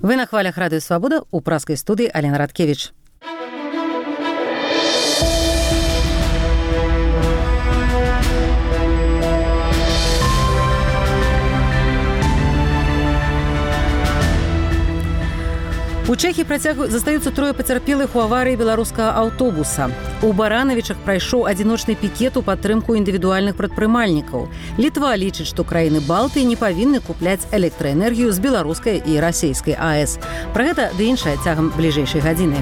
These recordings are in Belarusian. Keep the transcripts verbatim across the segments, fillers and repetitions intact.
Вы на хвалях Радыё Свабода, у праскай студыі Алена Радкевіч. У Чэхіі працягу застаюцца трое пацярпелых у аварыі беларускага аўтобуса. У Баранавічах прайшоў адзіночны пікет у падтрымку індывідуальных прадпрымальнікаў. Літва лічыць, што краіны Балтыі не павінны купляць электраэнергію з беларускай і расейскай АЭС. Пра гэта ды іншае цягам бліжэйшай гадзіны.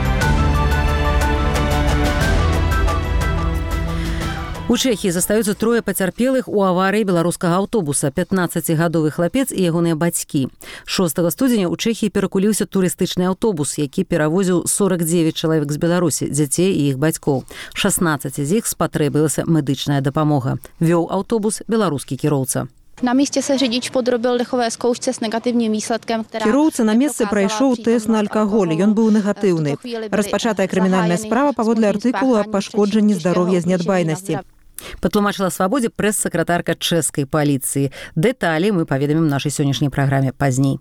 У Чэхіі застаюцца трое пацярпелых у аварыі беларускага аўтобуса, пятнаццацігадовы хлапец і ягоныя бацькі. шостага студзеня ў Чэхіі перакуліўся турыстычны аўтобус, які перавозіў сорок девять чалавек з Беларусі, дзяцей і іх бацькоў. шаснаццаць з іх спатрэбілася медычная дапамога. Вёў аўтобус беларускі кіроўца. Na místě se řidič podrobil dechové zkoušce s negativním výsledkem, která... Кіроўца на месцы прайшоў тэст на алкаголь, ён быў негатыўны. Распачатая крымінальная справа паводле артыкулу аб пашкоджанні здароўя з нядбайнасці. Патлумачыла Свабодзе прэс-сакратарка чэшскай паліцыі. Дэталі мы паведамім нашай сённяшняй праграме пазней.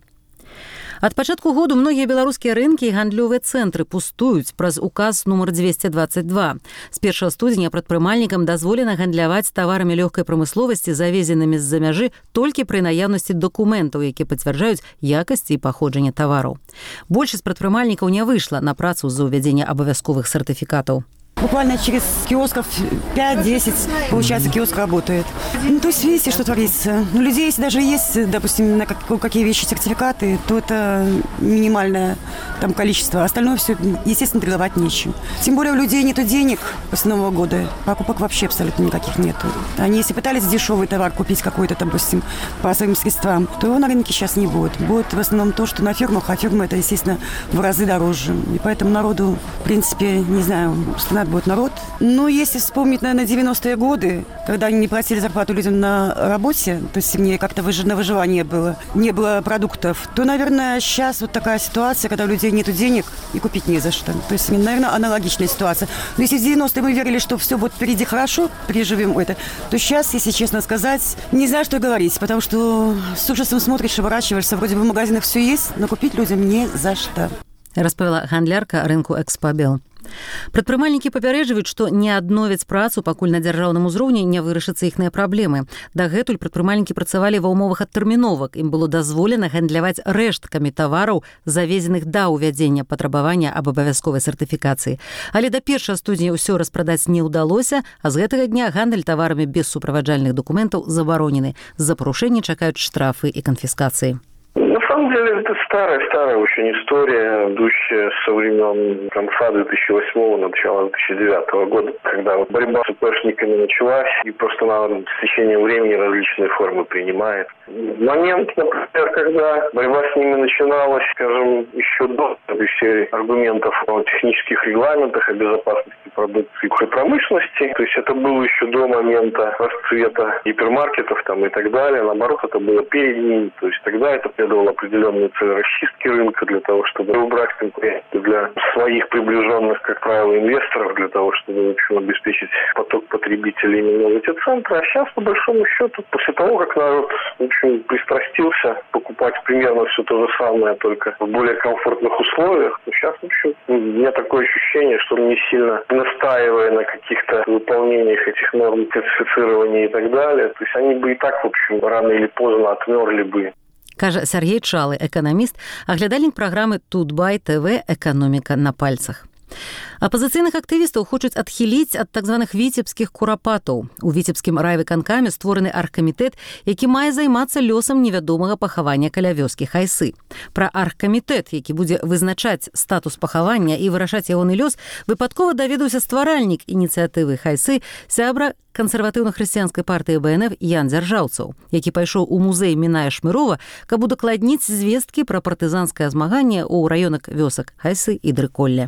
Ад пачатку году многія беларускія рынкі і гандлёвыя цэнтры пустуюць праз указ нумар двести двадцать два. З першага студзеня прадпрымальнікам дазволена гандляваць таварамі лёгкай прамысловасці, завезенымі з-за мяжы толькі пры наяўнасці дакументаў, якія пацвярджаюць якасць і паходжанне тавараў. Большасць прадпрымальнікаў не выйшла на працу з-за ўвядзення абавязковых сертыфікатаў. Буквально через киосков пять-десять, получается, киоск работает. Ну, то есть, видите, что творится. Ну, людей, если даже есть, допустим, на как, какие вещи сертификаты, то это минимальное там количество. Остальное все, естественно, предлагать нечего. Тем более у людей нету денег после Нового года. Покупок вообще абсолютно никаких нету. Они, если пытались дешевый товар купить какой-то, допустим, по своим средствам, то его на рынке сейчас не будет. Будет в основном то, что на фермах, а фермы это, естественно, в разы дороже. И поэтому народу, в принципе, не знаю, страна будет народ. Но если вспомнить, наверное, девяностые годы, когда они не платили зарплату людям на работе, то есть мне как-то выж... на выживание было, не было продуктов, то, наверное, сейчас вот такая ситуация, когда у людей нет денег и купить не за что. То есть, наверное, аналогичная ситуация. Но если в девяностые мы верили, что все будет впереди хорошо, переживем это, то сейчас, если честно сказать, не знаю, что говорить, потому что с ужасом смотришь, оборачиваешься, вроде бы в магазинах все есть, но купить людям не за что. Распавяла гандлярка рынку Экспабел. Прадпрымальнікі папярэджваюць, што не адновяць працу, пакуль на дзяржаўным узроўні не вырашацца іхныя праблемы. Дагэтуль прадпрымальнікі працавалі ва ўмовах адтэрміновак. Ім было дазволена гандляваць рэшткамі тавараў, завезеных да ўвядзення патрабавання аб абавязковай сертыфікацыі. Але да першага студзеня ўсё распрадаць не ўдалося, а з гэтага дня гандаль таварамі без суправаджальных дакументаў забаронены. За парушэнні чакаюць штрафы і канфіскацыі. На самом деле это старая-старая очень история, идущая со времен конца две тысячи восьмого, начала две тысячи девятого года, когда вот борьба с ИПшниками началась, и просто она с течением времени различные формы принимает. Момент, например, когда борьба с ними начиналась, скажем, еще до этой серии аргументов о технических регламентах, о безопасности продукции и промышленности, то есть это было еще до момента расцвета гипермаркетов там и так далее, наоборот, это было перед ними, то есть тогда это следовало определенные цели расчистки рынка для того, чтобы убрать конкуренцию для своих приближенных, как правило, инвесторов, для того, чтобы, в общем, обеспечить поток потребителей именно в эти центры. А сейчас, по большому счету, после того, как народ, в общем, пристрастился покупать примерно все то же самое, только в более комфортных условиях, то сейчас, в общем, у меня такое ощущение, что не сильно настаивая на каких-то выполнениях этих норм сертифицирования и так далее, то есть они бы и так, в общем, рано или поздно отмерли бы. Кажа Сергей Чалы, эканаміст, аглядальнік праграмы Тутбай ТВ «Эканоміка на пальцах». Апазіцыйных актывістаў хочуць адхіліць ад так званых віцебскіх курапатаў. У віцебскім райвыканкаме створаны аргкамітэт, які мае займацца лёсам невядомага пахавання каля вёскі Хайсы. Пра аргкамітэт, які будзе вызначаць статус пахавання і вырашаць ягоны лёс, выпадкова даведаўся стваральнік ініцыятывы Хайсы, сябра кансерватыўна-хрысціянскай партыі БНФ Ян Дзяржаўцаў, які пайшоў у музей Міная Шмырова, каб удакладніць звесткі пра партызанскае змаганне ў раёнах вёсак Хайсы і Дрыколля.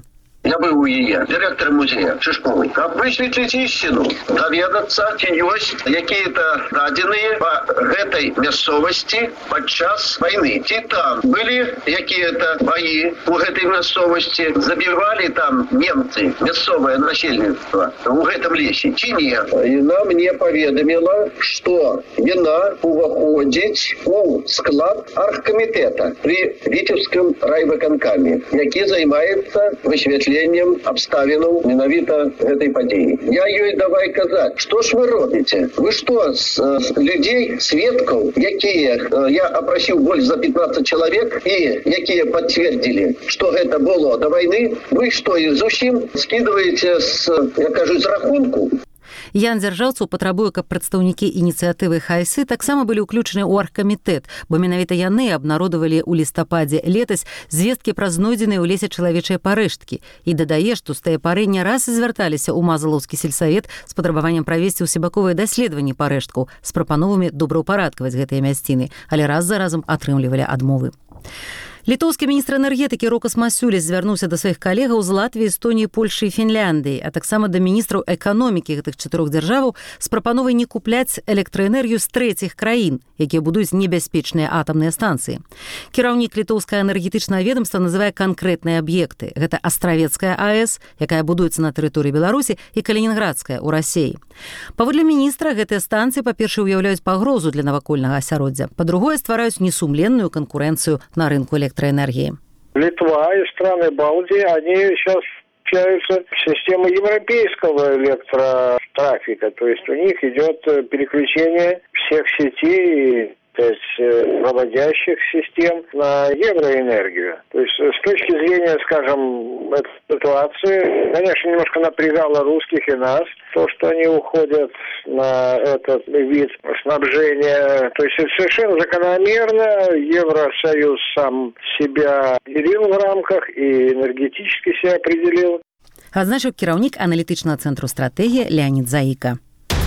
Я быў у яе дырэктарам музея Шишковой. Каб высветліць ісціну, даведацца, ці ёсць якія-то дадзеныя па гэтай мясцовасці падчас вайны. Ці там былі якія-то баі у гэтай мясцовасці, забівалі там немцы, мясцовае насельніцтва у гэтым лесе, ці не? Яна мне паведаміла, што яна уваходзіць у склад аргкамітэта при Витебском райвыканкаме, які займаецца высвятленнем абставінаў менавіта гэтай падзеі. Я ёй давай казаць, што ж вы робіце? Вы што, з, з людзей, сведкаў, якія, я апрасіў больш за пятнадцать чалавек, і якія пацвердзілі, што гэта было да вайны, вы што, зусім скідваеце з, я кажу, з рахунку? Ян Дзяржаўцаў патрабуе, каб прадстаўнікі ініцыятывы Хайсы таксама былі ўключаны ў аргкамітэт, бо менавіта яны абнародавалі ў лістападзе летась звесткі пра знойдзеныя ў лесе чалавечыя парэшткі. І дадае, што з тае пары не раз звярталіся ў Мазалоўскі сельсавет з патрабаваннем правесці ўсебаковыя даследаванні парэшткаў з прапановамі добраўпарадкаваць гэтыя мясціны, але раз за разам атрымлівалі адмовы. Літоўскі міністр энергетыкі Рокас Масюліс звярнуўся да сваіх калегаў з Латвіі, Эстоніі, Польшы і Фінляндыі, а таксама да міністраў эканомікі гэтых чатырох дзяржаваў з прапановай не купляць электраэнергію з трэціх краін, якія будуюць небяспечныя атамныя станцыі. Кіраўнік літоўскага энергетычнага ведомства называе канкрэтныя аб'екты. Гэта Астравецкая АЭС, якая будуецца на тэрыторыі Беларусі, і Калінінградская ў Расіі. Паводле міністра, гэтыя станцыі, па-першае, уяўляюць пагрозу для навакольнага асяроддзя, па-другое, ствараюць несумленную канкурэнцыю на рынку электроэнергии. Литва и страны Балтии, они сейчас общаются в систему европейского электротрафика, то есть у них идет переключение всех сетей, то есть проводящих систем на евроэнергию. То есть с точки зрения, скажем, этой ситуации, конечно, немножко напрягало русских и нас, то, что они уходят на этот вид снабжения. То есть это совершенно закономерно. Евросоюз сам себя определил в рамках и энергетически себя определил. Адзначыў кіраўнік аналітычнага цэнтру стратэгія Леонид Заіка.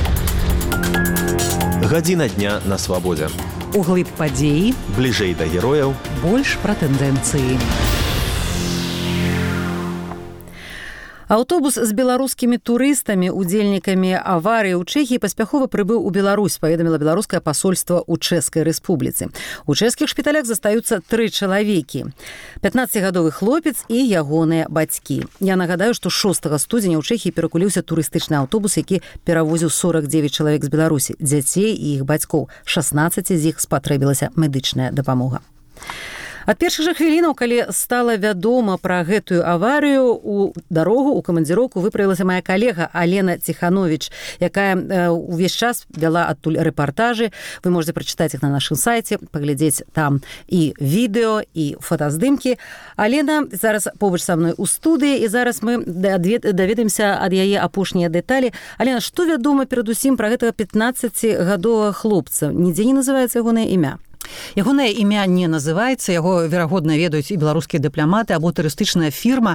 Гадзіна дня на свабодзе. Углыб падзеі, бліжэй да герояў, больш пра тэндэнцыі. Аўтобус з беларускімі турыстамі, удзельнікамі аварыі ў Чэхіі паспяхова прыбыў у Беларусь, паведаміла беларускае пасольства ў Чэшскай рэспубліцы. У чэшскіх шпіталях застаюцца тры чалавекі. пятнаццацігадовы хлопец і ягоныя бацькі. Я нагадаю, што шостага студзеня ў Чэхіі перакуліўся турыстычны аўтобус, які перавозіў сорок дзевяць чалавек з Беларусі, дзяцей і іх бацькоў. шаснаццаці з іх спатрэбілася медычная дапамога. Ад першых жа хвілінаў, калі стала вядома пра гэтую аварыю, у дарогу, у камандзіроўку выправілася моя калега Алена Ціхановіч, якая э, увесь час вяла адтуль рэпартажы. Вы можете прачытаць іх на нашым сайце, паглядзець там і відэо, і фотаздымкі. Алена зараз побач са мной у студыі, і зараз мы даведаемся ад яе апошнія дэталі. Алена, што вядома перадусім пра гэтага пятнаццацігадовага хлопца? Нідзе не называецца ягонае імя. Ягонае імя не называецца, яго, верагодна, ведаюць і беларускія дыпламаты або турыстычная фірма,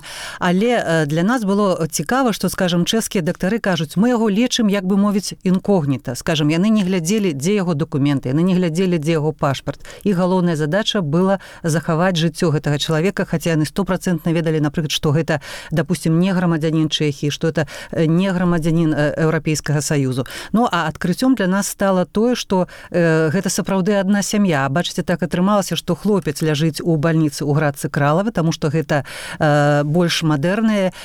але для нас было цікава, што, скажам, чэшскія дактары кажуць, мы яго лечым, як бы мовіць, інкогніта. Скажам, яны не глядзелі, дзе яго дакументы, яны не глядзелі, дзе яго пашпарт. І галоўная задача была захаваць жыццё гэтага чалавека, хаця яны стопроцентна ведалі, напрыклад, што гэта, допустим, не грамадзянін Чэхіі, што это не грамадзянін Еўрапейскага Саюзу. Ну, а адкрыццём для нас стала тое, што э, гэта сапраўды адна сям'я. А бачыце, так атрымалася, што хлопец ляжыць у бальніцы ў Градцы Кралавы, таму што гэта э, больш мадэрная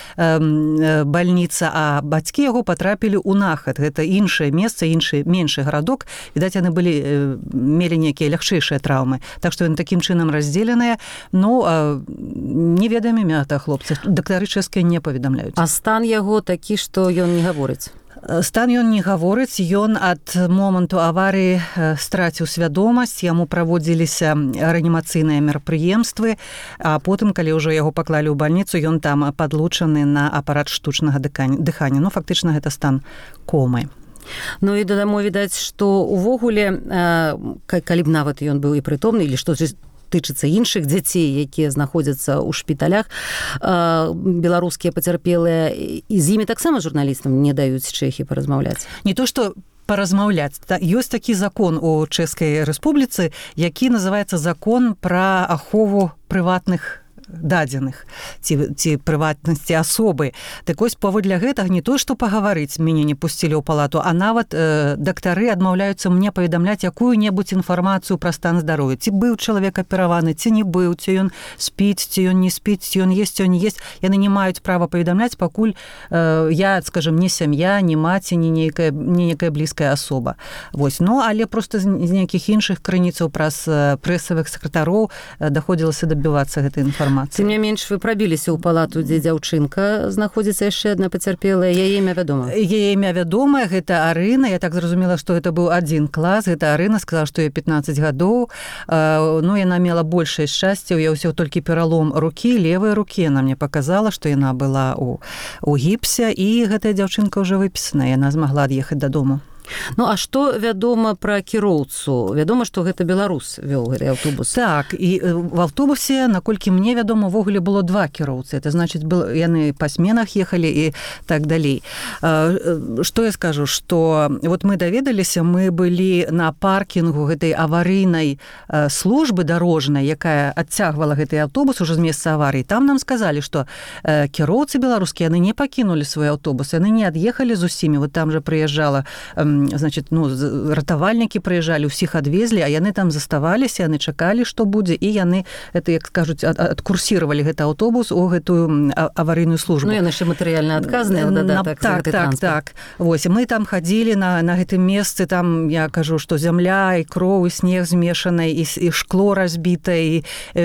э, бальніца, а бацькі яго патрапілі ў Нахад. Гэта іншае месца, іншы меншы гарадок. Відаць, яны былі э, мелі нейкія лягчэйшыя траўмы. Так што яны такім чынам раздзеленыя. Ну, э, не ведаем імя та хлопца. Дактары чэшскія не паведамляюць. А стан яго такі, што ён не гаворыць? Стан ён не гаворыць, ён ад моманту аварыі страціў свядомасць, яму праводзіліся рэанімацыйныя мерапрыемствы, а потым, калі ўжо яго паклалі ў бальніцу, ён там падлучаны на апарат штучнага дыхання. Ну, фактычна, гэта стан комы. Ну і дадамо, відаць, што увогуле, калі б нават ён быў і прытомны, или што тычыцца іншых дзяцей, якія знаходзяцца ў шпіталях, беларускія пацярпелыя, і з імі таксама журналістам не даюць Чэхі паразмаўляць. Не то, што паразмаўляць. Ёсць такі закон у Чэшскай рэспубліцы, які называецца закон пра ахову прыватных дадзеных ці, ці прыватнасці асобы. Так вось, паводле гэтага не то, што пагаварыць мяне не пусцілі ў палату, а нават э, дактары адмаўляюцца мне паведамляць якую-небудзь інфармацыю пра стан здароўя. Ці быў чалавек апераваны, ці не быў, ці ён спіць, ці ён не спіць, ці ён есть, ці ён не есть. Яны не маюць права паведамляць, пакуль э, я, скажем, не сям'я, не маці, не нейкая, не нейкая блізкая асоба. Вось. Ну, але просто з нейкіх іншых крыніцаў праз прэсавых сакратароў даходзілася дабівацца гэтай інфармацыі. Тым не менш, вы прабіліся ў палату, дзе дзяўчынка знаходзіцца яшчэ адна пацярпелая. Яе імя вядома? Яе імя вядомая, гэта Арына. Я так зразумела, што гэта быў адзін клас. Гэта Арына, сказала, што ёй пятнаццаць гадоў. Ну, яна мела большае шчасце. Я ўсё толькі пералом рукі, левай рукі. Яна мне паказала, што яна была ў, у гіпсе, і гэтая дзяўчынка ўжо выпісана. Яна змагла ад'ехаць дадому. Ну, а што вядома пра кіроўцу? Вядома, што гэта беларус вёў гэты аўтобус. Так, і в аўтобусе, наколькі мне вядома, увогуле было два кіроўцы. Это значыць, был, яны па сменах ехалі і так далей. Што я скажу, што вот мы даведаліся, мы былі на паркінгу гэтай аварыйнай службы дарожнай, якая адцягвала гэты аўтобус ужо з месца аварыі. Там нам сказалі, што кіроўцы беларускія, яны не пакінулі свой аўтобус, яны не ад'ехалі з усімі. Вот там жа прыязджала значит, ну, ратавальнікі прыязджалі, усіх адвезлі, а яны там заставаліся, яны чакалі, што будзе, і яны, это, як скажуць, адкурсіравалі гэты аўтобус у гэтую аварыйную службу. Ну, яны ще матэрыяльна адказныя, дадатак за гэты транспорт. Так, так, так. Вось, мы там хадзілі на, на гэтым месцы, там, я кажу, што зямля, і кроў, і снег змешанай, і, і шкло разбітае, і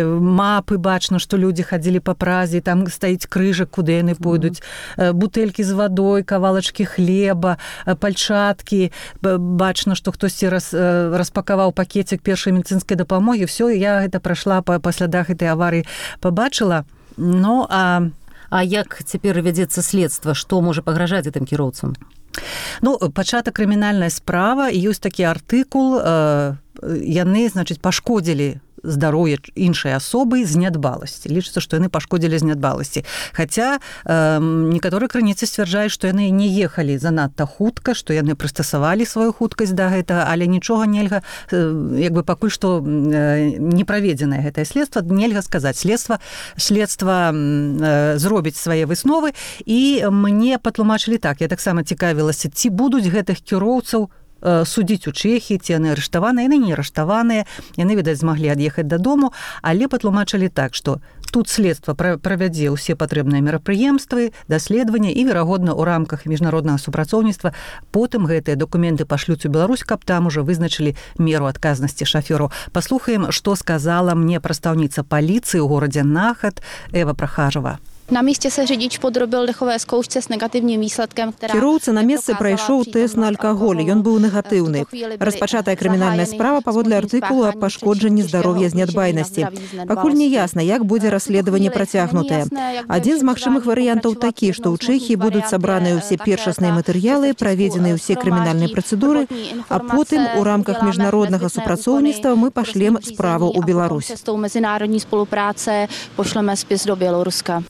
мапы бачна, што людзі хадзілі па празе, там стаіць крыжак, куды яны пойдуць, mm-hmm. бутэлькі з вадой, кавалачкі хлеба, пальчаткі, бачна, што хтосьці раз, распакаваў пакетик першай медыцынскай дапамогі. Все, я гэта прайшла па, па слядах гэтай аварыі, пабачыла. Ну, а... А як цяпер вядзецца следства? Што можа пагражаць гэтым кіроўцам? Ну, пачата крымінальная справа, і ёсць такі артыкул, э, яны, значыць, пашкодзілі здароўе іншай асобы з нядбаласці. Лічыцца, што яны пашкодзілі з нядбаласці. Хаця э, некаторыя крыніцы сцвярджаюць, што яны не ехалі занадта хутка, што яны прыстасавалі сваю хуткасць да гэтага, але нічога нельга, э, як бы пакуль што э, не праведзенае гэтае следства, нельга сказаць. Следства, следства э, зробіць свае высновы, і мне патлумачылі так. Я таксама цікавілася, ці будуць гэтых кіроўцаў судзіць у Чэхіі, ці яны арыштаваныя, яны не арыштаваныя, яны, відаць, змаглі ад'ехаць дадому, але патлумачылі так, што тут следства правядзе ўсе патрэбныя мерапрыемствы, даследавання, і, верагодна, у рамках міжнароднага супрацоўніцтва потым гэтыя дакументы пашлюць у Беларусь, каб там ужо вызначылі меру адказнасці шафёраў. Паслухаем, што сказала мне прадстаўніца паліцыі ў горадзе Нахат Эва Прахажова. Na místě se řidič podrobil dechové zkoušce s negativním výsledkem, která... Кіроўца на месцы прайшоў тэст на алкаголь, ён быў негатыўны. Распачатая крымінальная справа паводле артыкулу аб пашкоджанні здароўя з нядбайнасці. Пакуль не ясна, як будзе расследаванне працягнутае. Адзін з магчымых варыянтаў такі, што ў Чэхіі будуць сабраныя ўсе першасныя матэрыялы, праведзеныя ўсе крымінальныя працэдуры, а потым у рамках міжнароднага супрацоўніцтва мы пашлем справу ў Беларусь. Mezinárodní spolupráce pošleme spis do Běloruska.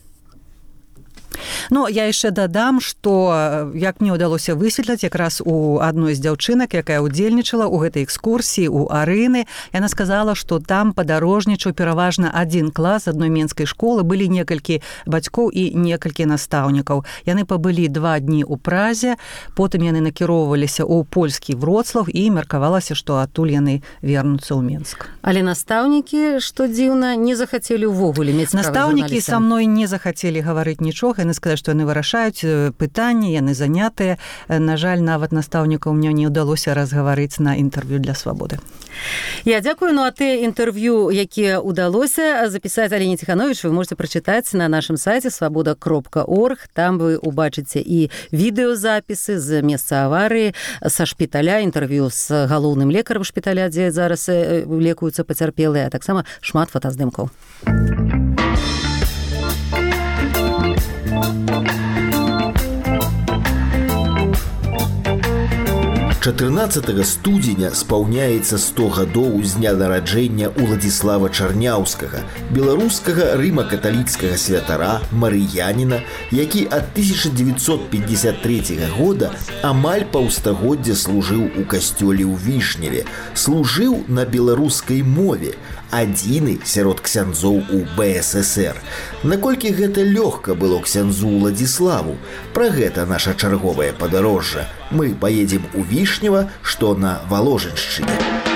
Ну, я яшчэ дадам, што, як мне ўдалося высветляць, якраз у адной з дзяўчынак, якая ўдзельнічала ў гэтай экскурсіі, у Арыны, яна сказала, што там падарожнічаў пераважна адзін клас адной менскай школы, былі некалькі бацькоў і некалькі настаўнікаў. Яны пабылі два дні ў Празе, потым яны накіроўваліся ў польскі Вроцлаў, і меркавалася, што адтуль яны вернуцца ў Менск. Але настаўнікі, што дзіўна, не захацелі ўвогуле мець справу з журналістам. Настаўнікі са мной не захацелі гаварыць нічога, яны сказаць, што яны вырашаюць пытанні, яны занятыя. На жаль, нават настаўнікаў мне не ўдалося разгаварыць на інтэрв'ю для Свабоды. Я дзякую. Ну, а те інтэрв'ю, якія ўдалося запісаць Алене Ціхановіч, вы можете прачытаць на нашым сайце свабода кропка орг. Там вы убачыце і відэозапісы з месца аварыі, са шпіталя, інтэрв'ю з галоўным лекарам шпіталя, дзе зараз лекуюцца пацярпелыя, а таксама шмат фотаздымкаў. чатырнаццатага студзеня спаўняецца сто гадоў з дня нараджэння Уладзіслава Чарняўскага, беларускага рыма-каталіцкага святара, марыяніна, які ад тысяча дзевяцьсот пятьдесят трэцяга года амаль паўстагоддзя служыў у касцёле ў Вішневе, служыў на беларускай мове, адзіны сярод ксяндзоў у бэ эс эс эр. Наколькі гэта лёгка было ксяндзу Уладзіславу? Пра гэта наша чарговае падарожжа. Мы паедзем у Вішнева, што на Валожыншчыне.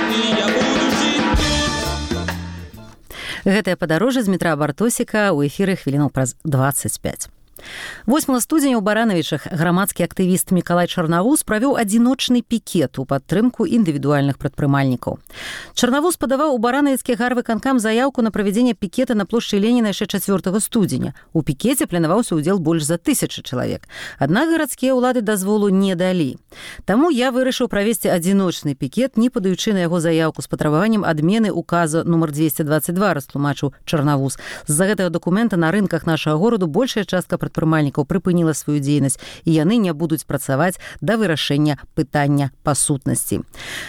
Гэтае падарожжа з Дмітра Бартосіка ў эфіры хвілінаў праз дваццаць пяць. восьмага студзеня ў Баранавічах грамадскі актывіст Мікалай Чарнавуз правёў адзіночны пікет у падтрымку індывідуальных прадпрымальнікаў. Чарнавуз падаваў у баранавіцкі гарвыканкам заяўку на правядзенне пікета на плошчы Леніна яшчэ чацвёртага студзеня. У пікеце планаваўся ўдзел больш за тысячы чалавек. Аднак гарадскія ўлады дазволу не далі. Таму я вырашыў правесці адзіночны пікет, не падаючы на яго заяўку з патрабаваннем адмены указа нумар двести двадцать два, растлумачыў Чарнавуз. З-за гэтага дакумента на рынках нашага гораду большая частка прадпрымальнікаў прыпыніла сваю дзейнасць, і яны не будуць працаваць да вырашэння пытання па сутнасці.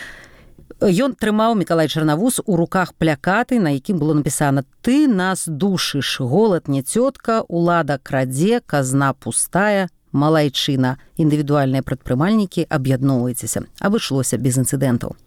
Ён трымаў, Мікалай Чарнавуз, у руках плякаты, на якім было напісана: «Ты нас душыш, голад не цётка, улада крадзе, казна пустая, малайчына. Індывідуальныя прадпрымальнікі, аб'ядноўвайцеся». Абышлося без інцыдэнтаў.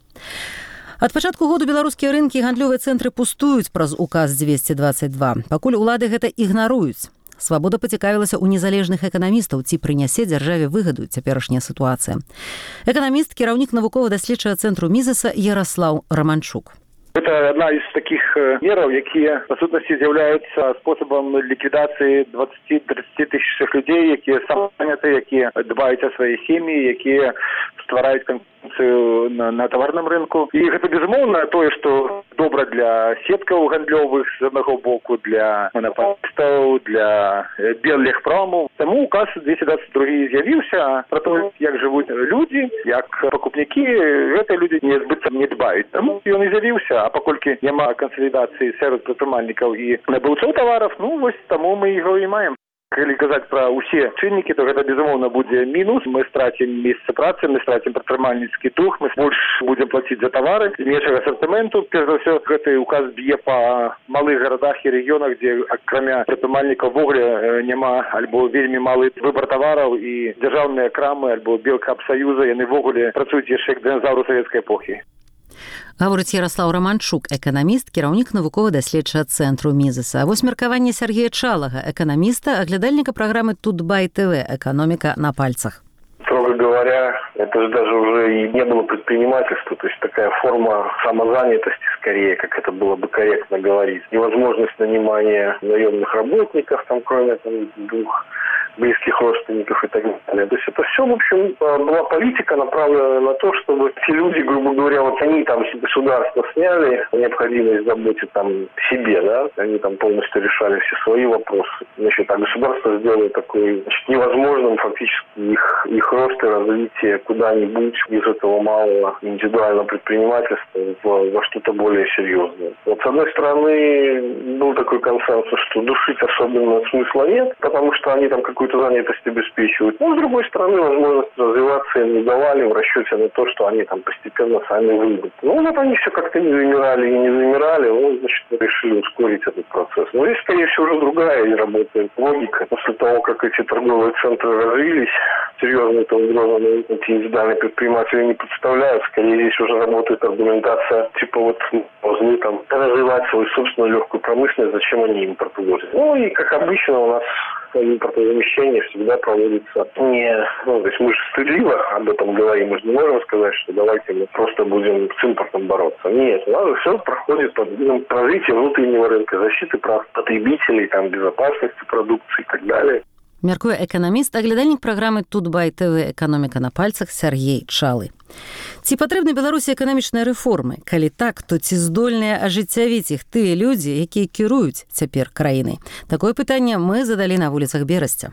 Ад пачатку году беларускія рынкі і гандлёвыя цэнтры пустуюць праз указ двести двадцать два. Пакуль улады гэта ігнаруюць. Свабода пацікавілася ў незалежных эканамістаў, ці прынясе дзяржаве выгаду цяперашняя сітуацыя. Эканаміст, кіраўнік навукова-даследчага цэнтру Мізеса Яраслаў Раманчук. Это одна из таких мераў, якія, па сутнасці, з'яўляюцца спосабам ліквідацыі двадцати-тридцати тысяч людзей, якія саманяты, якія дбаюць о сваёй сем'і, якія ствараюць конкуренцыю на, на таварным рынку. І гэта, безумоўна, тое, што добра для сеткаў гандлёвых, з аднаго боку, для монополістаў, для беллегпраму. Таму указ двести двадцать два з'явіўся пра тое, як жывуць людзі, як пакупнікі, гэтыя людзі не збыццам не дбаюць. Таму ён і з'явіўся. А паколькі няма кансалідацыі сярод прадпрымальнікаў і набыўцоў тавараў, ну вось таму мы яго і маем. Калі казаць пра ўсе чыннікі, то гэта, безумоўна, будзе мінус. Мы страцім месцы працы, мы страцім прадпрымальніцкі дух, мы больш будзем плаціць за тавары, меншага асартыменту. Перш за ўсё, гэты указ б'е па малых гарадах і рэгіёнах, дзе акрамя прадпрымальнікаў ввогуле няма альбо вельмі малы выбар тавараў, і дзяржаўныя крамы альбо белкапсаюза, яны ввогуле працуюць яшчэ як дыназаўры савецкай эпохі. Гаворыць Яраслаў Раманчук, эканаміст, кіраўнік навукова-даследчага цэнтру Мізеса. А вось меркаванне Сергея Чалага, эканаміста, аглядальніка праграмы Тутбай ТВ «Экономика на пальцах». Строго говоря, это же даже уже и не было предпринимательства, то есть такая форма самозанятости скорее, как это было бы корректно говорить. Невозможность нанимания наемных работников, там, кроме там, двух близких родственников и так далее. То есть это все, в общем, была политика, направленная на то, чтобы те люди, грубо говоря, вот они там государство сняли необходимость заботы там себе, да, они там полностью решали все свои вопросы. Значит, а государство сделало такой, значит, невозможным фактически их, их рост и развитие куда-нибудь из этого малого индивидуального предпринимательства в, во что-то более серьезное. Вот с одной стороны был такой консенсус, что душить особенно смысла нет, потому что они там какой какую-то занятость обеспечивают. Но, с другой стороны, возможность развиваться им не давали в расчете на то, что они там постепенно сами выйдут. Ну, вот они все как-то не замирали и не замирали, ну, значит, решили ускорить этот процесс. Но здесь, скорее всего, уже другая и работает логика. После того, как эти торговые центры развились, серьезные-то угрозы эти индивидуальные предприниматели не представляют. Скорее, здесь уже работает аргументация, типа, вот, должны там развивать свою собственную легкую промышленность, зачем они импорт возят. Ну, и, как обычно, у нас импортозамещение всегда проводится не... Ну, то есть мы же стыдливо об этом говорим, мы же не можем сказать, что давайте мы просто будем с импортом бороться. Нет, у нас все проходит под ну, развитие внутреннего рынка, защиты прав потребителей, там, безопасности продукции и так далее. Мяркуе эканаміст, аглядальнік праграмы Тутбай ТВ «Экономика на пальцах» Сергей Чалы. Ці патрэбны Беларусі эканамічныя рэформы? Калі так, то ці здольныя ажыццявіць іх тыя людзі, якія кіруюць цяпер краінай? Такое пытанне мы задалі на вуліцах Берасця.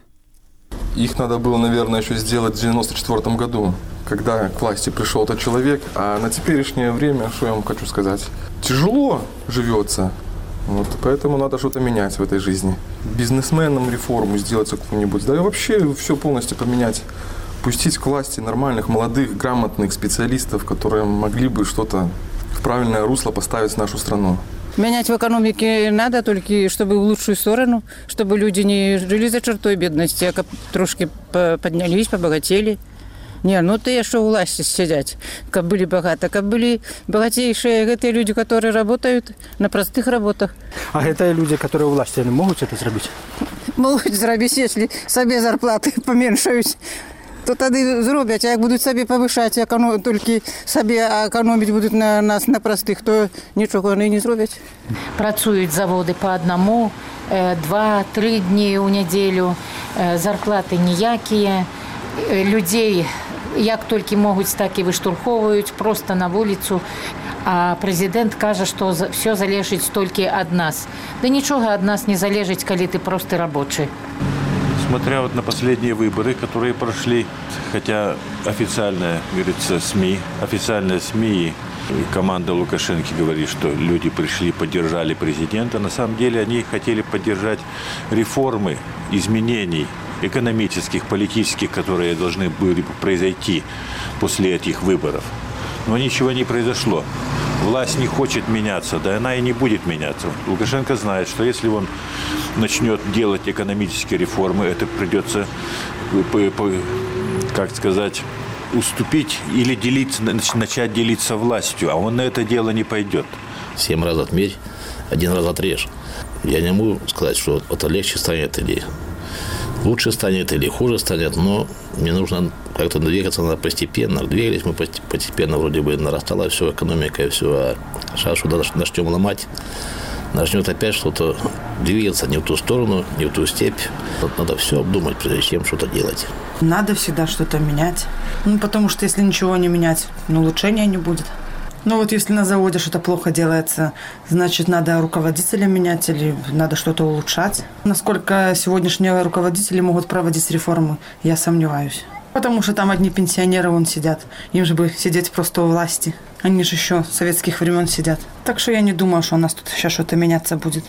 Их надо было, наверное, еще сделать в девяносто четвёртом году, когда к власти пришел этот человек. А на теперешнее время, что я вам хочу сказать, тяжело живется. Вот, поэтому надо что-то менять в этой жизни. Бизнесменам реформу сделать какую-нибудь. Да и вообще все полностью поменять пустить к власти нормальных, молодых, грамотных специалистов, которые могли бы что-то в правильное русло поставить нашу страну. Менять в экономике надо, только чтобы в лучшую сторону, чтобы люди не жили за чертой бедности, а трошки поднялись, побогатели. Не, ну ты что у власти сидят, как были богаты, как были богатейшие это люди, которые работают на простых работах. А это люди, которые у власти, они могут это сделать? Могут сделать, если себе зарплаты поменьшают. То тоді зроблять, а як будуть собі повишати, економ... тільки собі економити будуть на нас, на простих, то нічого вони не зроблять. Працюють заводи по одному, два-три дні у неділю, зарплати ніякі, людей як тільки можуть, так і виштурховують просто на вулицю, а президент каже, що все залежить тільки від нас. Да нічого від нас не залежить, коли ти просто робочий. Смотря вот на последние выборы, которые прошли, хотя официально, говорится, СМИ, официальные СМИ, команда Лукашенко говорит, что люди пришли, поддержали президента. На самом деле они хотели поддержать реформы, изменений экономических, политических, которые должны были произойти после этих выборов. Но ничего не произошло. Власть не хочет меняться, да она и не будет меняться. Лукашенко знает, что если он начнет делать экономические реформы, это придется, как сказать, уступить или делиться, начать делиться властью, а он на это дело не пойдет. Семь раз отмерь, один раз отрежь. Я не могу сказать, что это легче станет или лучше станет или хуже станет, но мне нужно как-то двигаться надо постепенно. Двигались мы постепенно, вроде бы нарастала все, экономика и все. А сейчас сюда начнем ломать, начнет опять что-то двигаться не в ту сторону, не в ту степь. Надо все обдумать, прежде чем что-то делать. Надо всегда что-то менять. Ну, потому что если ничего не менять, ну, улучшения не будет. Ну вот если на заводе что-то плохо делается, значит, надо руководителя менять или надо что-то улучшать. Насколько сегодняшние руководители могут проводить реформы, я сомневаюсь. Потому что там одни пенсионеры вон сидят. Им же бы сидеть просто у власти. Они же еще с советских времен сидят. Так что я не думаю, что у нас тут сейчас что-то меняться будет.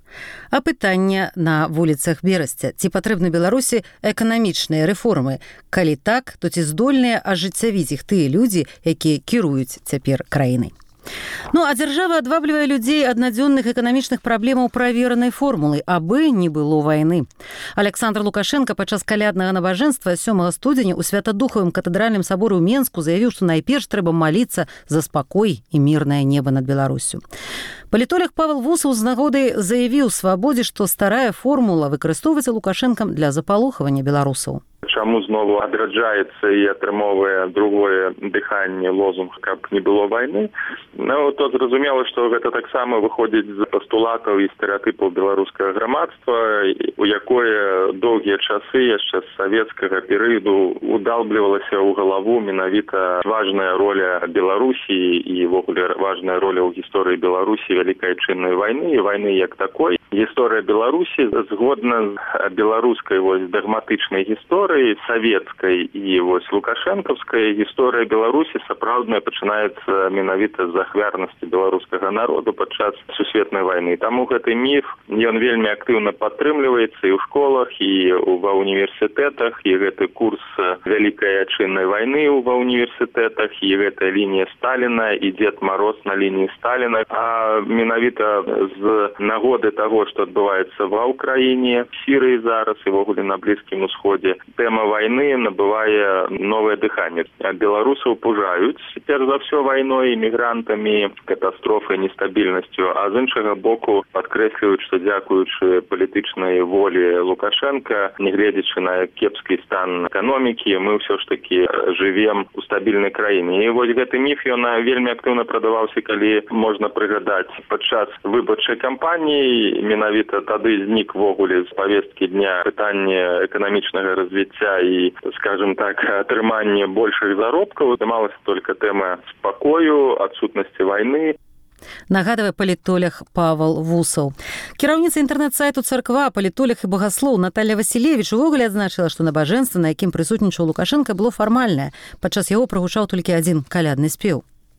А пытанне на вуліцах Берасця. Ці патрэбны Беларусі эканамічныя рэформы? Калі так, то ці здольныя ажыццявіць іх тыя людзі, якія кіруюць цяпер краінай? Ну, а дзяржава адваблівае людзей ад надзённых эканамічных праблемаў праверанай формулай, абы не было вайны. Александр Лукашенко падчас каляднага набажэнства сёмага студзеня ў Святадухавым катэдральным саборы ў Менску заявіў, што найперш трэба маліцца за спакой і мірнае неба над Беларуссю. Палітолог Павел Вусаў з нагоды заявіў свабодзе, што старая формула выкарыстоўваецца Лукашэнкам для запалохавання беларусаў. Чаму знову адраджаецца і атрымоўвае другое дыханне лозунг, каб не было вайны? Ну, то зразумела, што гэта таксама выходзіць з пастулатаў і стэрэатыпаў беларускага грамадства, у якое доўгія часы яшчэ з савецкага перыяду удалблівалася ў галаву менавіта важная роля Беларусі і ввогуле важная роля ў гісторыі Беларусі вялікай чыннай вайны і вайны як такой. Гісторыя Беларусі згодна з беларускай вось дагматычнай гісторыяй, савецкай і вось лукашэнкаўскай, гісторыя Беларусі сапраўдная пачынаецца менавіта з ахвярнасці беларускага народу падчас сусветнай вайны. Таму гэты міф, ён вельмі актыўна падтрымліваецца і ў школах, і ва універсітэтах, і гэты курс вялікай адчыннай вайны ва універсітэтах, і гэтая лінія Сталіна, і Дзед Мароз на лініі Сталіна. А менавіта з нагоды таго, што адбываецца ва ўкраіне, Сірыі зараз і ввогуле на Блізкім Усходзе, тэма вайны набывае новае дыханне. Беларусаў пужаюць, перш за ўсё, вайной, мігрантамі, катастрофай, нестабільнасцю, а з іншага боку падкрэсліваюць, што дзякуючы палітычнай волі Лукашенка, нягледзячы на кепскі стан эканомікі, мы ўсё ж такі жывем у стабільнай краіне. І вось гэты міф, ён вельмі актыўна прадаваўся, калі можна прыгадаць падчас выбарчай кампаніі, менавіта тады знік ввогуле з павесткі дня пытанне эканамічнага развіцця і, скажем так, атрыманне большых заробкаў. Здымалася толькі тэма спакою, адсутнасці вайны. Нагадывае палітолог Павел Вусаў. Кіраўніца інтэрнэт-сайту «Царква», палітолог і багаслоў Наталья Васілевіч увогуле адзначыла, што набажэнства, на якім прысутнічаў Лукашенко, было фармальнае. Падчас яго прагучаў толькі адзін калядны спеў.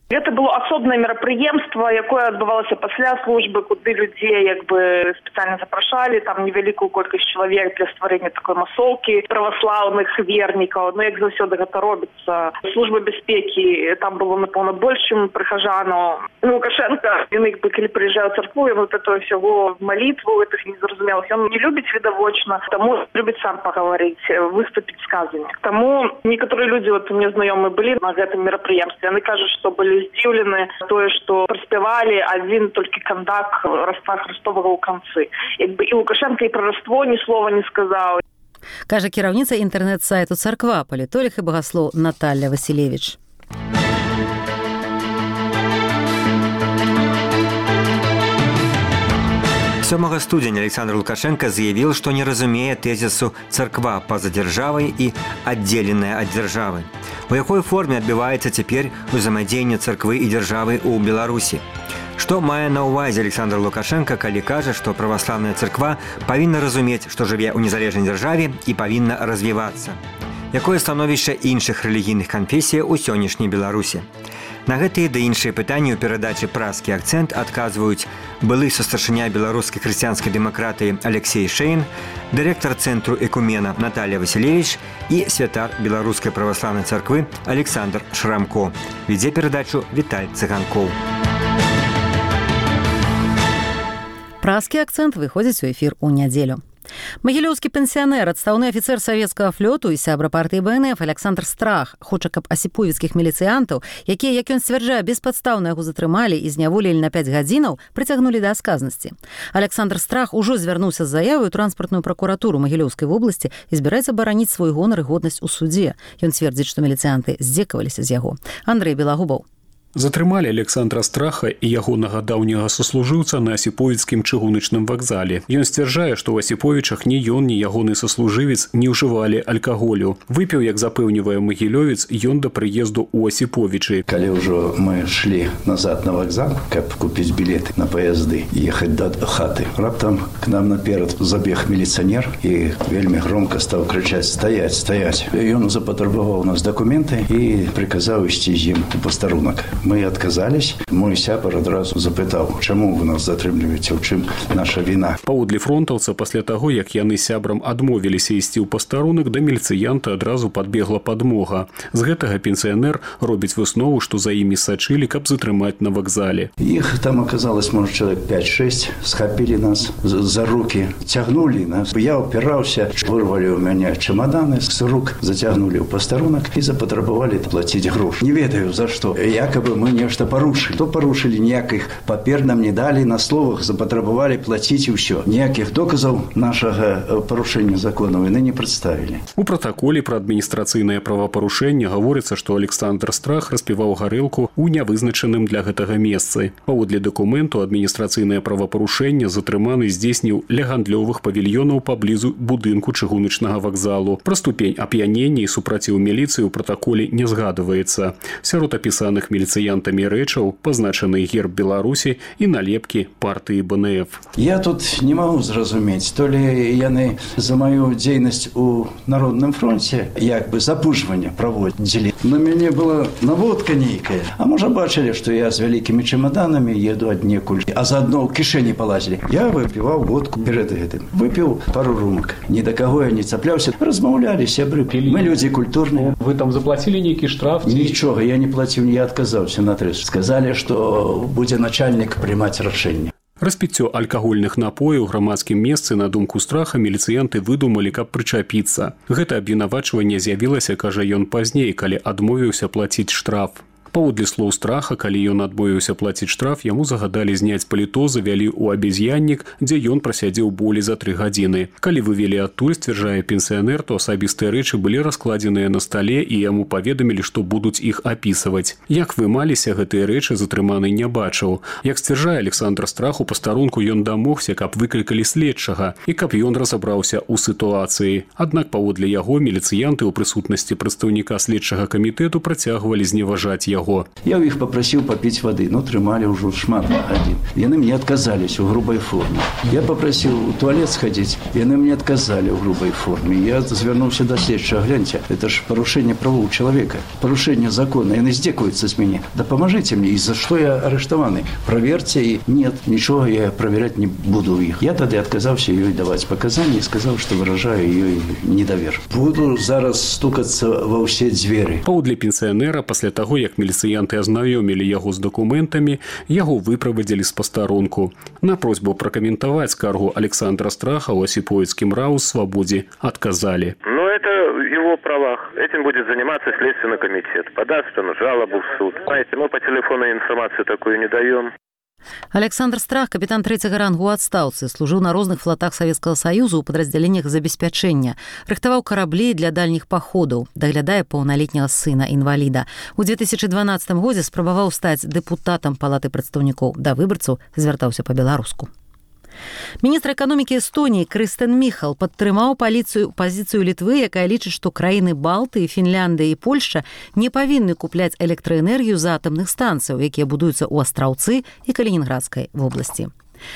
Гэта было асобнае мерапрыемства, якое адбывалася пасля службы, куды людзей як бы спецыяльна запрашалі, там невялікую колькасць чалавек для стварэння такой масоўкі праваслаўных вернікаў. Ну, як заўсёды гэта робіцца. Служба бяспекі, там было, напэўна, больш, чым прыхажанаў. Ну, Лукашенко, ён як бы, калі прыязджае ў царкву, ён вот этого всего молитву, гэтых незразумелых, ён не любіць відавочна, таму любіць сам пагаварыць, выступіць з казамі. Таму некаторыя людзі, вот у мяне знаёмыя былі на гэтым мерапрыемстве, яны кажуць, што былі здзіўлены тое, што праспявалі адзін толькі кандак Рождества Христовага ў канцы. Як бы і Лукашенко і пра Рождество ні слова не сказаў. Кажа кіраўніца інтэрнэт-сайту «Царква», палітолог і багаслоў Наталья Василевич. сёмага студзеня Александр Лукашенко заявіў, што не разумее тэзісу «Царква па-за дзяржавай» і «аддзеленая ад дзяржавы». У якой форме адбываецца цяпер узаемадзеянне царквы і дзяржавы ў Беларусі? Што мае на ўвазе Александр Лукашенко, калі кажа, што праваслаўная царква павінна разумець, што жыве ў незалежнай дзяржаве і павінна развівацца? Якое становішча іншых рэлігійных канфесій у сённяшняй Беларусі? На гэтыя ды іншыя пытанні ў перадачы «Празкі акцэнт» адказваюць былы састаршыня беларускай хрысціянскай дэмакратыі Алексей Шейн, дырэктар цэнтру «Экумена» Наталья Василевич і святар Беларускай праваслаўнай царквы Александр Шрамко. Вядзе перадачу Віталь Цыганкоў. «Празкі акцэнт» выходзіць у эфір у нядзелю. Магілёўскі пенсіянер, адстаўны афіцэр савецкага флёту і сябра партыі бэ эн эф Александр Страх хоча, каб асіповіцкіх міліцыянтаў, якія, як ён сцвярджае, беспадстаўна яго затрымалі і зняволілі на пяць гадзінаў, прыцягнулі да адказнасці. Александр Страх ужо звярнуўся з заявай у транспартную пракуратуру Магілёўскай вобласці і збіраецца бараніць свой гонар і годнасць у судзе. Ён цвердзіць, што міліцыянты здзекаваліся з яго. Андрэй Белагубаў. Затрымалі Александра Страха і ягонага даўняга саслужыўца на асіповіцкім чыгуначным вакзале. Ён сцвярджае, што ў Асіповічах ні ён, ні ягоны саслужывец не ўжывалі алкаголю. Выпіў, як запэўнівае магілёвец, ён да прыезду ў Асіповічы. Калі ўжо мы шлі назад на вакзал, каб купіць білеты на паязды і ехаць да хаты, раптам к нам наперад забег міліцыянер і вельмі громка стаў крычаць: «Стаяць, стаяць!» Ён запатрабаваў у нас дакументы і прыказаў ісці з ім у пастарунак. Мы отказались. Мой сябар адразу запытаў: «Чаму вы нас затрымліваеце? У чым наша віна?» Паводле фронтаўца, пасля таго, як яны сябрам адмовіліся ісці ў пастарунак, да міліцыянта адразу падбегла падмога. З гэтага пенсіянер робіць выснову, што за імі сачылі, каб затрымаць на вакзале. Іх там аказалось, можа, чалавек пяць-шэсць, схапілі нас за рукі, цягнулі нас. Я упіраўся, вырвалі ў мяне чемаданы з рук, зацягнулі ў пастарунак і запатрабавалі плаціць грошы. Не ведаю, за што. Якобы мы нешта парушылі. То парушылі, ніякіх папер нам не далі, на словах запатрабавалі плаціць і ўсё. Ніякіх доказаў нашага парушэння законаў яны не прадставілі. У пратаколе пра адміністрацыйнае правапарушэнне гаворыцца, што Александр Страх распіваў гарэлку ў нявызначаным для гэтага месцы. Паводле дакументу адміністрацыйнае правапарушэнне затрыманы здзейсніў ля гандлёвых павільёнаў паблізу будынку чыгуначнага вакзалу. Пра ступень ап'янення і супраціў міліцыі ў пратаколе не згадваецца. Сярод апісаных міліцыянтамі рэчаў пазначаны герб Беларусі і налепкі партыі бэ эн эф. Я тут не магу зразумець, то ли яны за маю дзейнасць у Народным фронте як бы запужванне праводзілі. На мяне была наводка нейкая. А можа бачылі, што я з вялікімі чемаданамі еду аднекуль, а заадно ў кішэні палазілі. Я выпіваў водку перед гэтым. Выпіў пару румак. Ні да каго я не цапляўся. Размаўлялі сябры. Мы людзі культурныя. Вы там заплацілі нейкі штраф? Нічога, я не плаціў, не отказаўся на трыз. Сказалі, што будзе начальнік прымаць рашэнне. Распіццё алкагольных напояў у грамадскім месцы, на думку Страха, міліцыянты выдумалі, каб прычапіцца. Гэта абвінавачванне з'явілася, кажа ён, пазней, калі адмовіўся плаціць штраф. Паводле слоў Страха, калі ён адмовіўся плаціць штраф, яму загадалі зняць паліто, завялі ў абезьяннік, дзе ён прасядзеў болей за тры гадзіны. Калі вывелі адтуль, сцвярджае пенсіянер, то асабістыя рэчы былі раскладзеныя на стале і яму паведамілі, што будуць іх апісваць. Як вымаліся гэтыя рэчы, затрыманы не бачыў. Як сцвярджае Александр Страх, у пастарунку ён дамогся, каб выклікалі следчага і каб ён разабраўся ў сітуацыі. Аднак паводле яго міліцыянты ў прысутнасці прадстаўніка следчага камітэту працягвалі зневажаць яго. яго. Я ў іх папрасіў папіць вады, ну трымалі ўжо шмат гадзін. Яны мне адказались у грубай форме. Я папрасіў у туалет схадзіць, яны мне адказалі ў грубай форме. Я звярнуўся да следчага, гляньце, это ж парушэнне правоў чалавека, парушэнне закона. Яны здзекуюцца з мяне. Дапамажыце мне, і за што я арыштаваны? Праверце, і нет, нічога я праверяць не буду ў іх. Я тады адказаўся ёй даваць паказанні і сказаў, што выражаю ёй недавер. Буду зараз стукацца ва ўсе дзверы. Паводле пенсіянера, пасля таго, як міліцыянты азнаёмілі яго з дакументамі, яго выправадзілі з пастарунку. На просьбу пракаментаваць скаргу Александра Страха ў Осиповецким РАУ «Свободе» отказали. Ну, это в его правах. Этим будет заниматься Следственный комитет. Подаст он жалобу в суд. Знаете, мы по телефону информацию такую не даем. Александр Страх, капітан трэцяга рангу ў адстаўцы, служыў на розных флотах Савецкага Саюзу ў падраздзяленнях забеспячэння, рыхтаваў караблі для дальніх паходаў, даглядае паўналетняга сына інваліда. У две тысячы дванаццатым годзе спрабаваў стаць дэпутатам Палаты прадстаўнікоў. Да выбарцаў звяртаўся па-беларуску. Міністр эканомікі Эстоніі Крыстен Міхал падтрымаў паліцыю пазіцыю Літвы, якая лічыць, што краіны Балтыі, Фінляндыя і Польшча не павінны купляць электраэнергію з атамных станцыяў, якія будуюцца ў Астраўцы і Калінінградскай вобласці.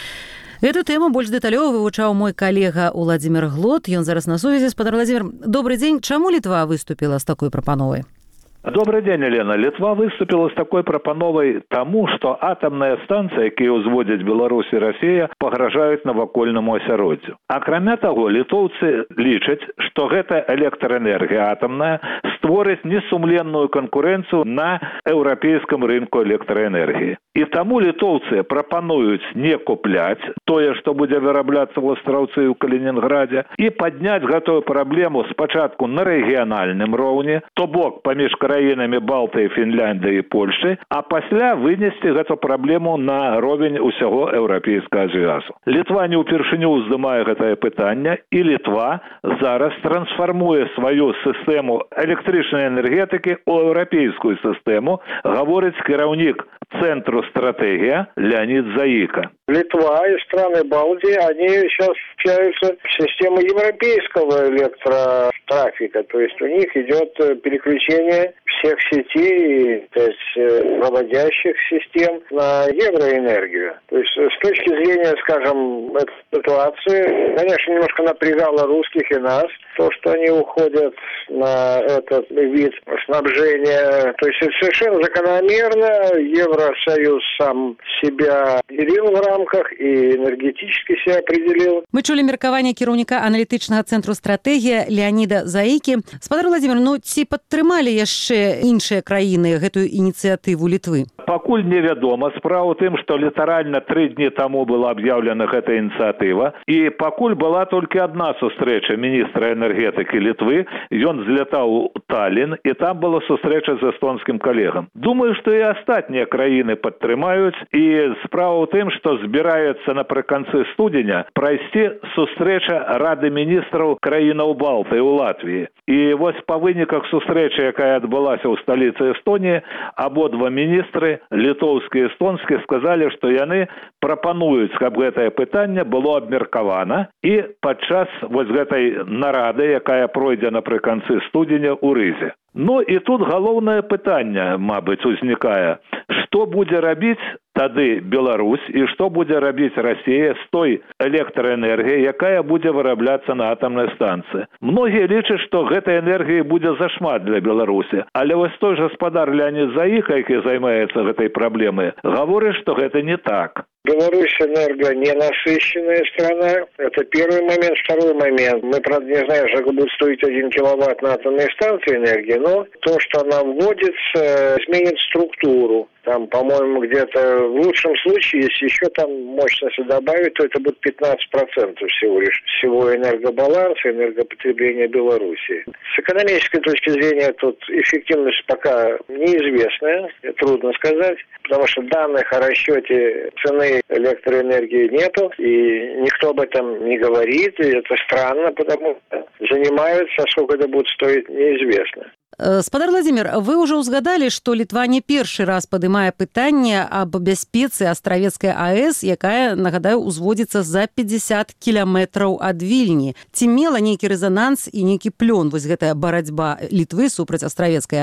Эту тэму больш дэталёва вывучаў мой калега Уладзімір Глот. Ён зараз на сувязі. Спадар Уладзімір, добрый дзень. Чаму Літва выступіла з такой прапановай? Добрый день, Елена. Литва выступила с такой пропановой тому, что атомная станция, якія ўзводзяць Беларусь и Россия, пагражаюць навакольнаму асяроддзю. Акрамя того, літоўцы лічаць, што гэта электраэнергія атомная створыць несумленную конкуренцию на еўрапейском рынку электраэнергии. И тому літоўцы прапануюць не купляць тое, што будзе вырабляцца в Астраўцы і ў Калининграде, и подняць гэтую праблему спачатку на рэгіянальным роўні, то бок паміж краінамі Балтыі, Фінляндыі і Польшчы, а пасля вынесці гэту праблему на ровень усяго еўрапейскага звязу. Літва не ўпершыню ўздымае гэтае пытанне, і Літва зараз трансфармуе сваю сістэму электрычнай энергетыкі ў еўрапейскую сістэму, гаворыць кіраўнік Центру стратегия Леонид Заика. Литва и страны Балтии, они сейчас включаются в систему европейского электротрафика. То есть у них идет переключение всех сетей, то есть проводящих систем на евроэнергию. То есть с точки зрения, скажем, этой ситуации, конечно, немножко напрягало русских и нас, то, что они уходят на этот вид снабжения. То есть это совершенно закономерно. Евросоюз сам себя определил в рамках и энергетически себя определил. Мы чулі меркаванне кіраўніка аналітычнага цэнтру стратэгія Леоніда Заікі. Спадар Владзімір, ну ці падтрымалі яшчэ іншыя краіны гэтую ініцыятыву Літвы? Пакуль невядома. Справа ў тым, што літаральна тры дні таму была аб'яўлена гэта ініцыятыва, і пакуль была толькі адна сустрэча міністра энергетыкі Літвы. Ён злятаў у Таллін, і там была сустрэча з эстонскім калегам. Думаю, што і астатнія краіны падтрымаюць, і справа ў тым, што збіраецца напрыканцы студзеня прайсці сустрэча Рады міністраў краінаў Балтыі ў Латвіі. І вось па выніках сустрэчы, якая адбылася ў сталіцы Эстоніі, абодва міністры, літоўскі і эстонскі, сказалі, што яны прапануюць, каб гэтае пытанне было абмеркавана, і падчас вось гэтай нарады, якая пройдзе напрыканцы студзеня ў Рызе. Ну і тут галоўнае пытанне, мабыць, узнікае. Што будзе рабіць тады Беларусь і што будзе рабіць Расія з той электраэнергіяй, якая будзе вырабляцца на атамнай станцыі? Многія лічаць, што гэтай энергіі будзе зашмат для Беларусі, але вось той гаспадар Леонид Заіка, які займаецца гэтай праблемай, гаворыць, што гэта не так. Беларусь энерго ненасыщенная страна. Это первый момент. Второй момент. Мы, правда, не знаем, сколько будет стоить один киловатт на атомной станции энергии, но то, что она вводится, изменит структуру. Там, по-моему, где-то в лучшем случае, если еще там мощности добавить, то это будет пятнадцать процентов всего лишь всего энергобаланса, энергопотребления Беларуси. С экономической точки зрения тут эффективность пока неизвестная, трудно сказать, потому что данных о расчете цены электроэнергии нету, и никто об этом не говорит, и это странно, потому что занимаются, а сколько это будет стоить, неизвестно. Спадар Владзімір, вы ўжо ўзгадалі, што Літва не першы раз падымае пытанне аб бяспецы Астравецкай АЭС, якая, нагадаю, узводзіцца за пятьдесят кіламетраў ад Вільні. Ці мела нейкі рэзананс і нейкі плён вось гэтая барацьба Літвы супраць Астравецкай АЭС?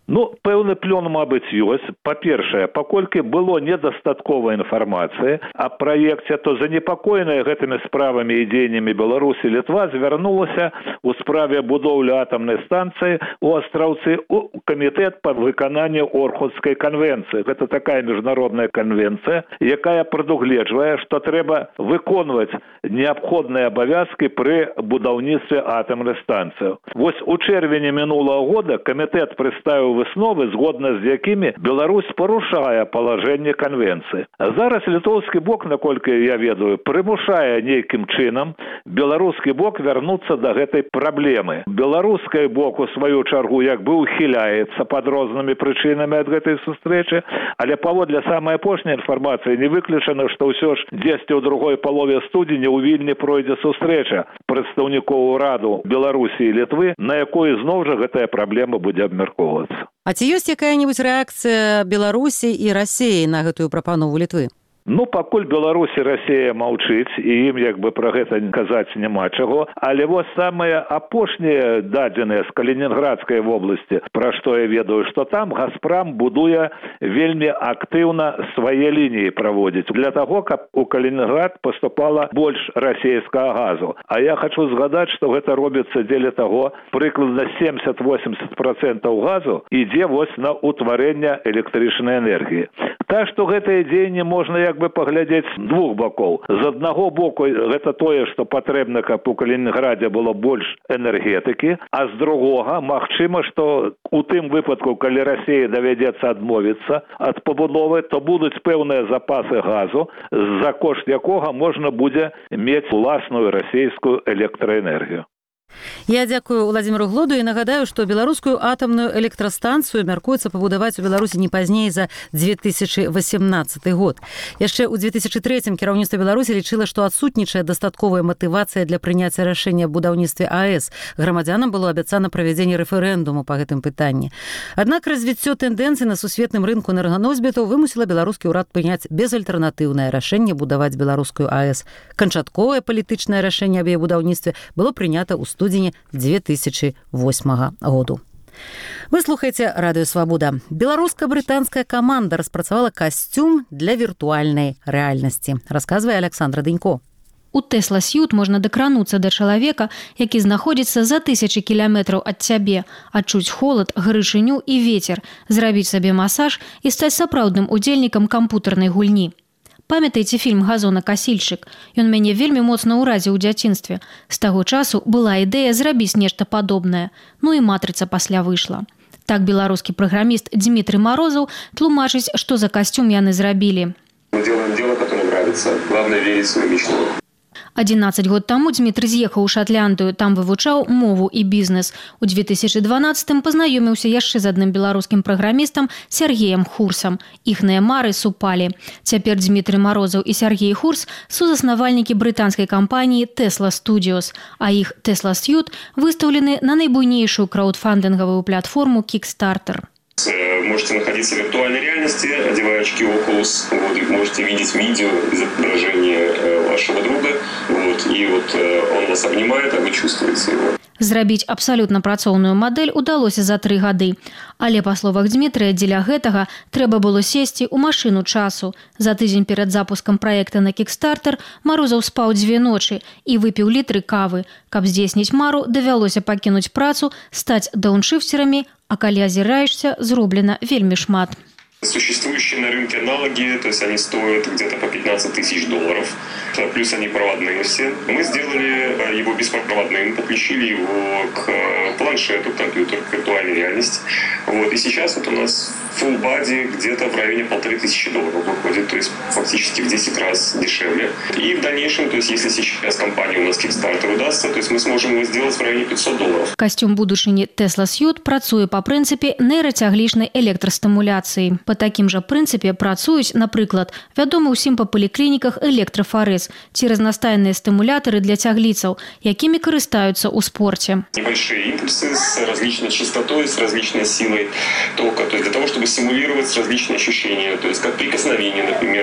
Ну, пэўны плён, мабыць, ёсць. Па-першае, паколькі было недастаткова інфармацыі аб праекце, то занепакоеныя гэтымі справамі і дзеяннямі Беларусі Літва звярнулася ў справе будоўлі атамнай станцыі ў Астраўцы ў камітэт па выкананню Орхускай канвенцыі. Гэта такая міжнародная канвенцыя, якая прадугледжвае, што трэба выконваць неабходныя абавязкі пры будаўніцтве атамнай станцыі. Вось у чэрвені мінулага года камітэт прадставіў высновы, згодна з якімі Беларусь парушае палажэнне канвенцыі. А зараз літоўскі бок, наколькі я ведаю, прымушае нейкім чынам беларускі бок вярнуцца да гэтай праблемы. Беларускі бок, у сваю чаргу, як бы ухіляецца пад рознымі прычынамі ад гэтай сустрэчы, але паводле самай апошняй інфармацыі не выключана, што ўсё ж дзесьці ў другой палове студзеня ў Вільні пройдзе сустрэча прадстаўнікоў ураду Беларусі і Літвы, на якой зноў жа гэтая праблема будзе абмяркоўвацца. А ці ёсць якая-нибудь рэакцыя Беларусі і Расіі на гэтую прапанову Літвы? Ну, пакуль Беларусь і Расія маўчыць, і ім як бы пра гэта казаць няма чаго, але вось самыя апошнія дадзеныя з Калінінградскай вобласці, пра што я ведаю, што там Газпрам будуе вельмі актыўна свае лініі праводзіць для таго, каб у Калінінград паступала больш расійскага газу. А я хачу згадаць, што гэта робіцца дзеля таго, прыкладна семьдесят-восемьдесят процентов газу ідзе вось на ўтварэнне электрычнай энергіі. Так што гэтае дзеянне можна як бы паглядзець з двух бакоў. З аднаго боку гэта тое, што патрэбна, каб у Калінінградзе было больш энергетыкі, а з другога магчыма, што у тым выпадку, калі Расія давядзецца адмовіцца ад пабудовы, то будуць пэўныя запасы газу, за кошт якога можна будзе мець уласную расійскую электраэнергію. Я дзякую Владзіміру Глоду і нагадаю, што беларускую атамную электрастанцыю мяркуецца пабудаваць у Беларусі не пазней за две тысячи восемнадцаты год. Яшчэ ў две тысячи трэцім кіраўніцтва Беларусі лічыла, што адсутнічае дастатковая матывацыя для прыняцця рашэння аб будаўніцтве АЭС. Грамадзянам было абяцана правядзенне рэферэндуму па гэтым пытанні. Аднак развіццё тэндэнцый на сусветным рынку энерганосьбітаў вымусіла беларускі ўрад прыняць безальтэрнатыўнае рашэнне будаваць беларускую АЭС. Канчатковае палітычнае рашэнне аб яе будаўніцтве было прынята ў студзені две тысячи восьмага году. Вы слухаеце Радыё Свабода. Беларуска-брытанская каманда распрацавала касцюм для віртуальнай рэальнасці. Расказвае Александра Дынько. У Tesla Suit можна дакрануцца да чалавека, які знаходзіцца за тысячы кіляметраў ад цябе, адчуць холад, гарышыню і вецер, зрабіць сабе масаж і стаць сапраўдным удзельнікам кампутарнай гульні. Памятаеце фільм «Газонакасільшчык»? Ён мяне вельмі моцна ўразіў у дзяцінстве. З таго часу была ідэя зрабіць нешта падобнае. Ну і матрыца пасля выйшла. Так беларускі праграміст Дмітрый Морозов тлумачыць, што за касцюм яны зрабілі. Мы делаем дело, которое нравится. Главное верить в свою мечту. адзінаццаць год таму Дмітрый з'ехаў у Шатландыю, там вывучаў мову і бізнес. У две тысячи дванаццатым пазнаёміўся яшчэ з адным беларускім праграмістам Сергеем Хурсам. Іхныя мары супалі. Цяпер Дмітрый Морозов і Сергей Хурс сузаснавальнікі брытанскай кампаніі Tesla Studios, а іх Tesla Suit выстаўлены на найбуйнейшую краудфандынгавую платформу Kickstarter. Можете находиться в виртуальной реальности, одевая очки Oculus, вот, и можете видеть видео, изображение вашего друга, вот, и вот он вас обнимает, а вы чувствуете его. Зрабіць абсалютна працоўную мадэль удалося за тры гады. Але, па словах Дмітрыя, дзеля гэтага трэба было сесці ў машыну часу. За тыдзень перад запускам праекта на Kickstarter Морозов спаў дзве ночы і выпіў літры кавы. Каб здзейсніць мару, давялося пакінуць працу, стаць дауншыфцерамі, а калі азіраешся, зроблена вельмі шмат. Существующие на рынке аналоги, то есть они стоят где-то по пятнадцать тысяч долларов, плюс они проводные все. Мы сделали его беспроводным, подключили его к планшету, к компьютеру, к виртуальной реальности. Вот. И сейчас вот у нас full body где-то в районе полторы тысячи долларов выходит, то есть фактически в десять раз дешевле. И в дальнейшем, то есть если сейчас компания у нас Kickstarter удастся, то есть мы сможем его сделать в районе пятьсот долларов. Костюм будучыні Tesla Suit працуе па прынцыпе нейрацяглічнай электрастымуляцыі. Па такім жа прынцыпе працуюць, напрыклад, вядомы ўсім па паліклініках электрафарэз ці разнастайныя стымулятары для цягліцаў, якімі карыстаюцца ў спорце. Небольшие импульсы с различной частотой, с различной силой тока, то есть для того, чтобы симулировать различные ощущения, то есть как прикосновение, например, как будто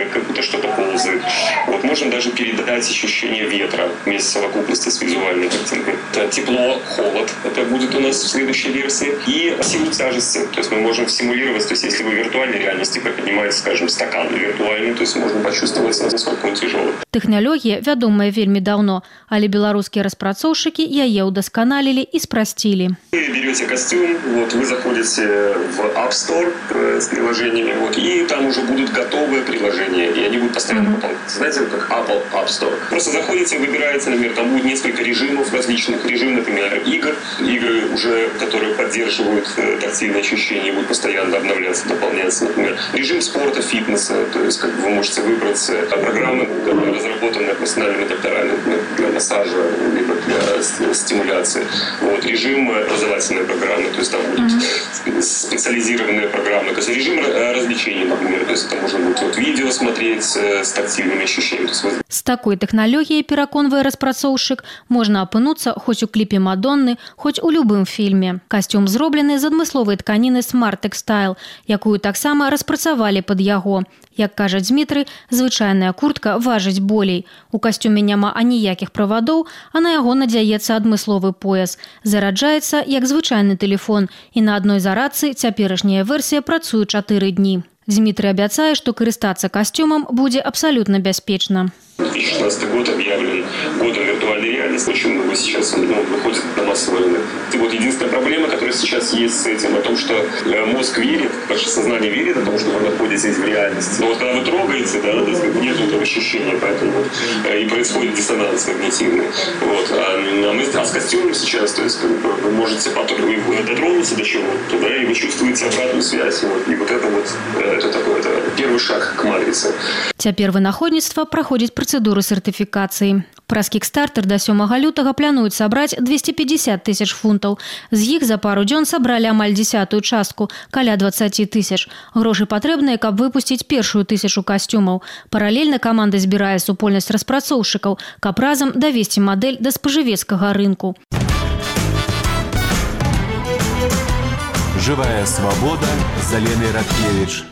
что-то ползает. Вот можно даже передать ощущение ветра вместе с совокупности с визуальной картинкой. Это тепло, холод. Это будет у нас в следующей версии. И силу тяжести. То есть мы можем симулировать, то есть если вы в виртуальной реальности приподнимаете, скажем, стакан виртуальный, то есть можно почувствовать, насколько он тяжелый. Тэхналогія вядомая вельмі даўно, але беларускія распрацоўшчыкі яе ўдасканалілі і спрасцілі. Вы берете костюм, вот, вы заходите в App Store с приложениями, вот, и там уже будут готовые приложения, и они будут постоянно mm-hmm. потом, знаете, как Apple App Store. Просто заходите, выбираете, например, там будет несколько режимов различных, режим, например, игр, игры уже, которые поддерживают тактильные ощущения, будут постоянно обновляться, дополняться, например, режим спорта, фитнеса, то есть как бы вы можете выбрать программы, разработанные профессиональными докторами для массажа, либо для стимуляции. Вот, режим образовательной программы, то есть там будут mm-hmm. специализированные программы, то есть режим развлечений, например, то есть это можно будет вот, видео смотреть с тактильными ощущениями. З такой тэхналогіяй, пераконвае распрацоўшчык, можна апынуцца хоць у кліпе Мадонны, хоць у любым фільме. Касцюм зроблены з адмысловай тканіны Smart Textile, якую таксама распрацавалі пад яго. Як кажа Дмітрый, звычайная куртка важыць болей. У касцюме няма аніякіх правадоў, а на яго надзяецца адмысловы пояс. Зараджаецца як звычайны тэлефон, і на адной зарадцы цяперашняя версія працуе чатыры дні. Дмитрий абяцае, што карыстацца касцюмам будзе абсолютно бяспечна. две тысячи шестнадцатый год объявлен годом виртуальной реальности. Очень много сейчас ну, выходит на массовый рынок. И вот единственная проблема, которая сейчас есть с этим, о том, что мозг верит, ваше сознание верит о том, что вы находитесь в реальности. Но вот когда вы трогаете, да, то есть нет этого ощущения, поэтому вот, и происходит диссонанс когнитивный. Вот. А мы а с костюмом сейчас, то есть вы можете потом вы дотронуться до чего-то, да, и вы чувствуете обратную связь. Вот. И вот это вот это такой это первый шаг к матрице. Цяпер вынаходніцтва праходзіць працэдуры сертыфікацыі. Праз Кікстартер да сёмага лютага плануюць сабраць двести пятьдесят тысяч фунтаў. З іх за пару дзён сабралі амаль дзесятую частку, каля двадцать тысяч. Грошы патрэбныя, каб выпусціць першую тысячу касцюмаў. Паралельна каманда збірае супольнасць распрацоўшчыкаў, каб разам давесці мадэль да спажывецкага рынку. Живая свобода з Аленай Радкевіч.